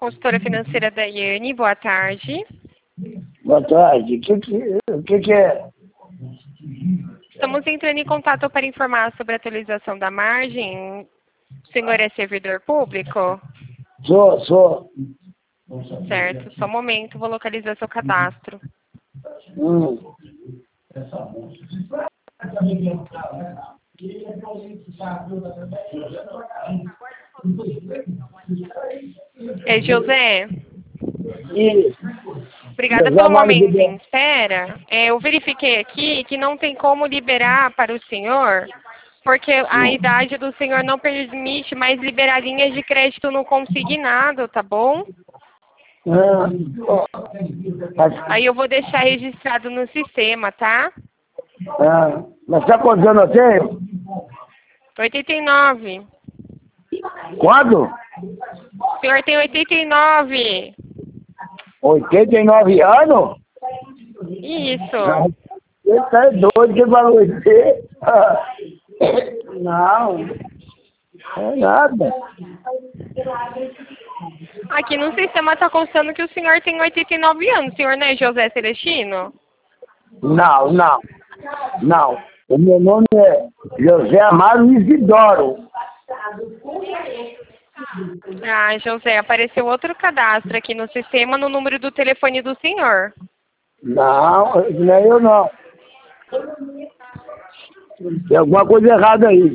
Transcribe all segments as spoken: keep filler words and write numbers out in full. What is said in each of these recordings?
Consultora financeira Daiane, boa tarde. Boa tarde. O que, que, que, que é? Estamos entrando em contato para informar sobre a atualização da margem. O senhor é servidor público? Sou, sou. Certo, só um momento, vou localizar seu cadastro. Hum. É José? E, Obrigada José pelo Mário momento Ribeiro. em espera. É, eu verifiquei aqui que não tem como liberar para o senhor, porque a idade do senhor não permite mais liberar linhas de crédito no consignado, tá bom? Ah, ó, mas, Aí eu vou deixar registrado no sistema, tá? ah, mas tá quantos anos eu tenho? oitenta e nove. Quanto? O senhor tem oitenta e nove. oitenta e nove anos? Isso. Você tá doido que vai você? Não, é nada. Aqui no sistema está constando que o senhor tem oitenta e nove anos. O senhor não é José Celestino? Não, não, não. O meu nome é José Amaro Isidoro. Ah, José, apareceu outro cadastro aqui no sistema no número do telefone do senhor. Não, não é eu não. Tem alguma coisa errada aí.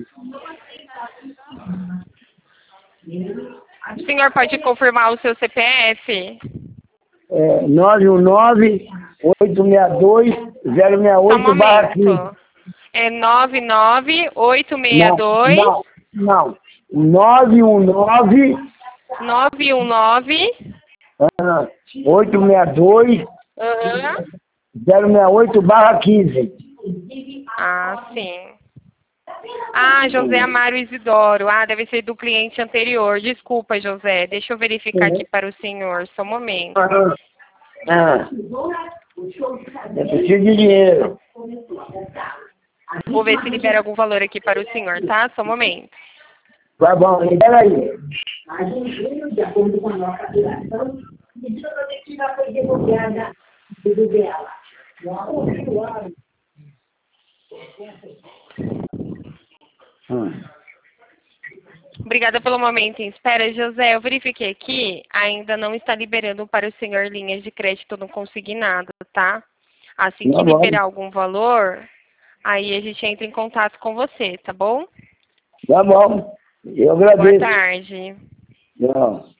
O senhor pode confirmar o seu C P F? É nove um nove, oito seis dois, zero seis Só um oito barra quinze. momento. É nove nove oito seis Não, dois não, não. nove um nove, nove um nove ah, oito seis dois, Aham. zero seis oito barra quinze. Ah, sim. Ah, José Amaro Isidoro. Ah, deve ser do cliente anterior. Desculpa, José. Deixa eu verificar aqui para o senhor. Só um momento. Ah, ah. Eu preciso de dinheiro. Vou ver se libera algum valor aqui para o senhor, tá? Só um momento. Tá bom, espera aí. De acordo com a nossa apuração, a medida protetiva foi revogada do dela. Hum. Obrigada pelo momento em espera, José. Eu verifiquei aqui, ainda não está liberando para o senhor linhas de crédito no consignado, tá? Assim que Tá bom. liberar algum valor, aí a gente entra em contato com você, tá bom? Tá bom. Eu Boa agradeço. tarde. Não.